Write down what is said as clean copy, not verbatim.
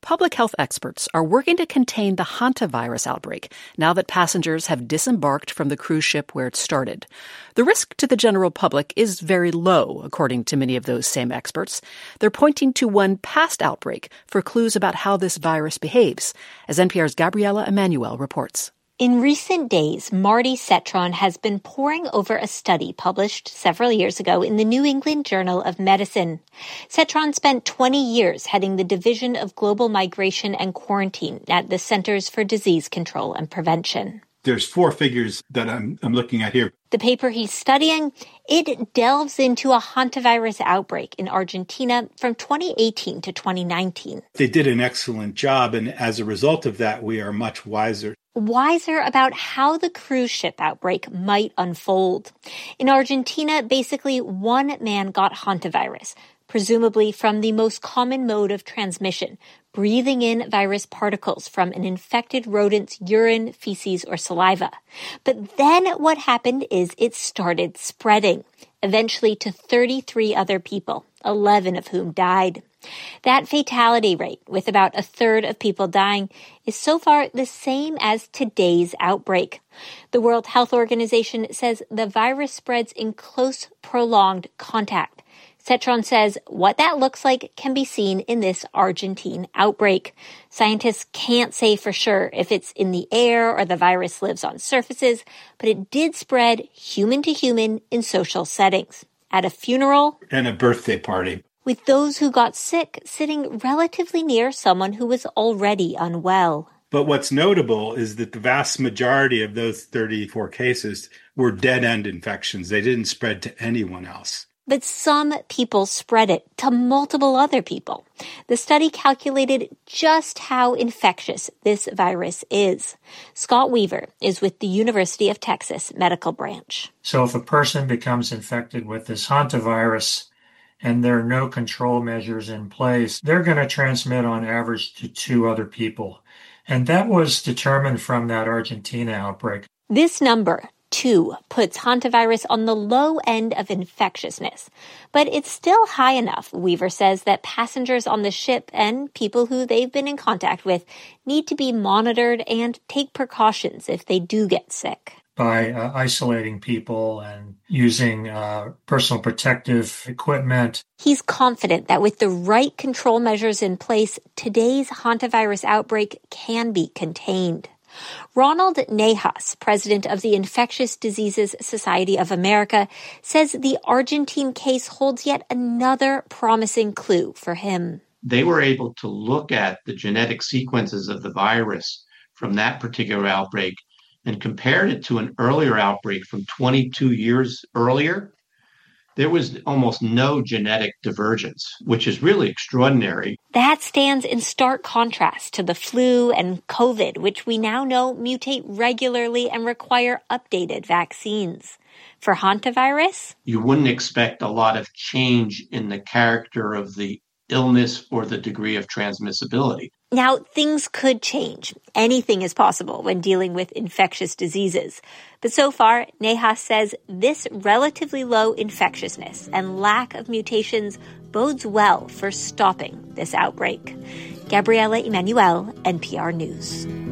public health experts are working to contain the hantavirus outbreak now that passengers have disembarked from the cruise ship where it started. The risk to the general public is very low, according to many of those same experts. They're pointing to one past outbreak for clues about how this virus behaves, as NPR's Gabriela Emanuel reports. In recent days, Marty Cetron has been poring over a study published several years ago in the New England Journal of Medicine. Cetron spent 20 years heading the Division of Global Migration and Quarantine at the Centers for Disease Control and Prevention. There's 4 figures that I'm looking at here. The paper he's studying, it delves into a hantavirus outbreak in Argentina from 2018 to 2019. They did an excellent job, and as a result of that, we are much wiser. Wiser about how the cruise ship outbreak might unfold. In Argentina, basically one man got hantavirus, presumably from the most common mode of transmission, breathing in virus particles from an infected rodent's urine, feces, or saliva. But then what happened is it started spreading, eventually to 33 other people, 11 of whom died. That fatality rate, with about a third of people dying, is so far the same as today's outbreak. The World Health Organization says the virus spreads in close, prolonged contact. Cetron says what that looks like can be seen in this Argentine outbreak. Scientists can't say for sure if it's in the air or the virus lives on surfaces, but it did spread human to human in social settings. At a funeral And a birthday party. With those who got sick sitting relatively near someone who was already unwell. But what's notable is that the vast majority of those 34 cases were dead-end infections. They didn't spread to anyone else. But some people spread it to multiple other people. The study calculated just how infectious this virus is. Scott Weaver is with the University of Texas Medical Branch. So if a person becomes infected with this hantavirus and there are no control measures in place, they're going to transmit on average to 2 other people. And that was determined from that Argentina outbreak. This number, 2, puts hantavirus on the low end of infectiousness. But it's still high enough, Weaver says, that passengers on the ship and people who they've been in contact with need to be monitored and take precautions if they do get sick. By isolating people and using personal protective equipment. He's confident that with the right control measures in place, today's hantavirus outbreak can be contained. Ronald Nahas, president of the Infectious Diseases Society of America, says the Argentine case holds yet another promising clue for him. They were able to look at the genetic sequences of the virus from that particular outbreak and compared it to an earlier outbreak from 22 years earlier. There was almost no genetic divergence, which is really extraordinary. That stands in stark contrast to the flu and COVID, which we now know mutate regularly and require updated vaccines. For hantavirus, you wouldn't expect a lot of change in the character of the illness or the degree of transmissibility. Now, things could change. Anything is possible when dealing with infectious diseases. But so far, Nahas says this relatively low infectiousness and lack of mutations bodes well for stopping this outbreak. Gabriela Emanuel, NPR News.